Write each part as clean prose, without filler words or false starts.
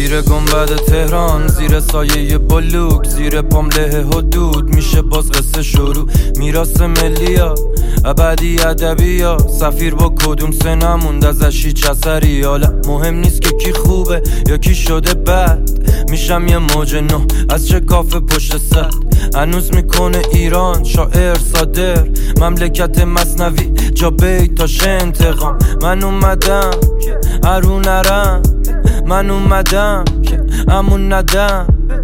زیر گنبد تهران، زیر سایه بلوک، زیر پامله حدود میشه باز قصه شروع. میراث ملی‌ها، ابدی ادبی‌ها، سفیر با کدوم سه نموند ازش هیچ اثری. حالا مهم نیست که کی خوبه یا کی شده بد، میشم یه موج نو از چه کافه پشت سر. هنوز میکنه ایران شاعر صادر، مملکت مثنوی جا بیتاش انتقام. من اومدم ارو نرم، من اومدم که امون ندم.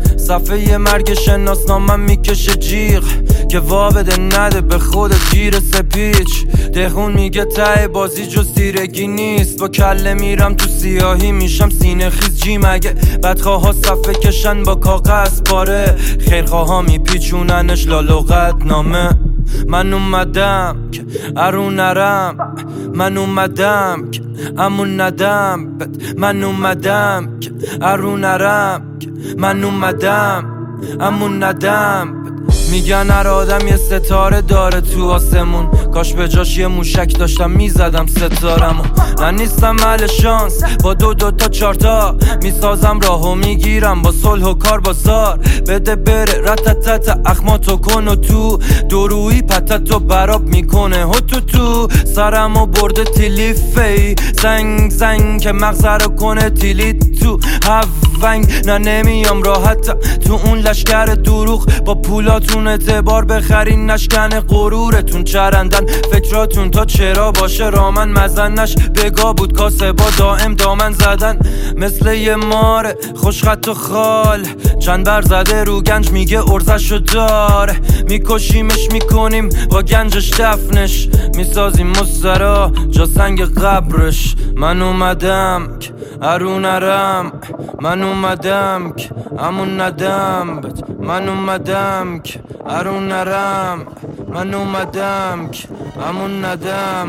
صفحه مرگ شناسنامم میکشه جیغ که وا بده نده به خود گیر سپیچ. دهون میگه ته بازی جز تیرگی نیست، با کله میرم تو سیاهی میشم سینه خیز. جی مگه بدخواه ها صفحه کشن با کاغذ پاره، خیرخواه ها میپیچوننش لالوقت نامه. من اومدم که ارو نرم، من اومدم که امون ندم. من اومدم که ارو نرم، من اومدم امون ندم. میگن هر آدم یه ستاره داره تو آسمون، کاش به جاش یه موشک داشتم میزدم ستارمو. من نیستم اهل شانس، با دو تا چارتا میسازم راهو میگیرم، با صلح و کار بازار بده بره. رتتت اخماتو کن و تو درویی پتتو براب میکنه تو سرمو برده تیلیفی زنگ زنگ که مغزه رو کنه تیلیت تو هفنگ. نه نمیام راحت تو اون لشکر دروغ، با پولاتون اعتبار بخرین نشکن غرورتون. چرندن فکراتون تا چرا باشه رامن مزنش بگا بود کاسه با دائم دامن زدن. مثل یه ماره خوشخط و خال چند بر زده رو گنج میگه ارزشو داره. میکشیمش میکنیم با گنجش دفنش، میسازیم مسترا جا سنگ قبرش. من اومدم که ارو نرم، من اومدم که امون ندم. من اومدم که ارو نرم، من اومدم که امون ندم.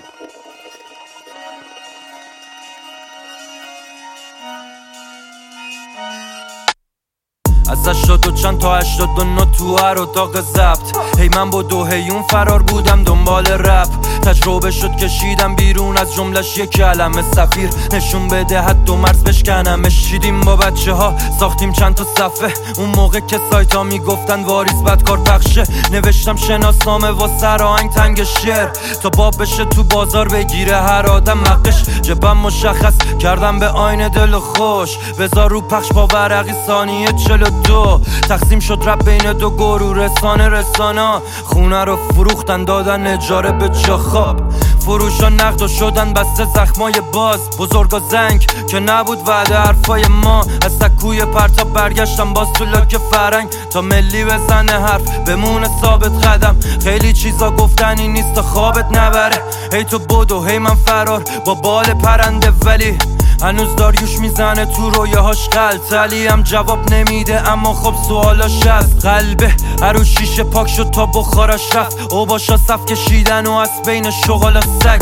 از 82 چند تا 89 تو هر اتاق ضبط. هی من با دو هیون فرار بودم دنبال رپ. تجربه شد کشیدم بیرون از جملش یک کلمه سفیر نشون بده حد و مرز بشکنمش. چیدیم با بچه ها ساختیم چند تا صفحه، اون موقع که سایت ها میگفتن واریز بدکار پخشه. نوشتم شناسنامه واسه آهنگ تنگ شعر تا باب بشه تو بازار بگیره هر آدم حقش. جبم مشخص کردم به آینه دل خوش، بذار رو پخش با ورقی ثانیه 42. تقسیم شد رب بین دو گروه، رسانا خونه رو فروختن دادن اجاره به جا خواب. فروشا نقد و شدن بسته زخمای باز. بزرگا زنگ که نبود وعده حرفای ما، از سکوی پرتاب برگشتم باز تو لاک فرنگ تا ملی بزنه حرف بمونه ثابت قدم. خیلی چیزا گفتنی نیست تا خوابت نبره، هی تو بدو هی من فرار با بال پرنده. ولی هنوز داریوش میزنه تو رویاهاش غلطلی هم جواب نمیده، اما خب سوالاش هست. قلبه هرو شیشه پاک شد تا بخاراش رفت، او باشا صف کشیدن و از بین شغال سگ.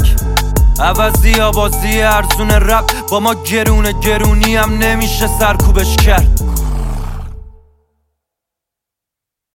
عوضی آبازی ارزون رب با ما گرونی هم نمیشه سرکوبش کرد.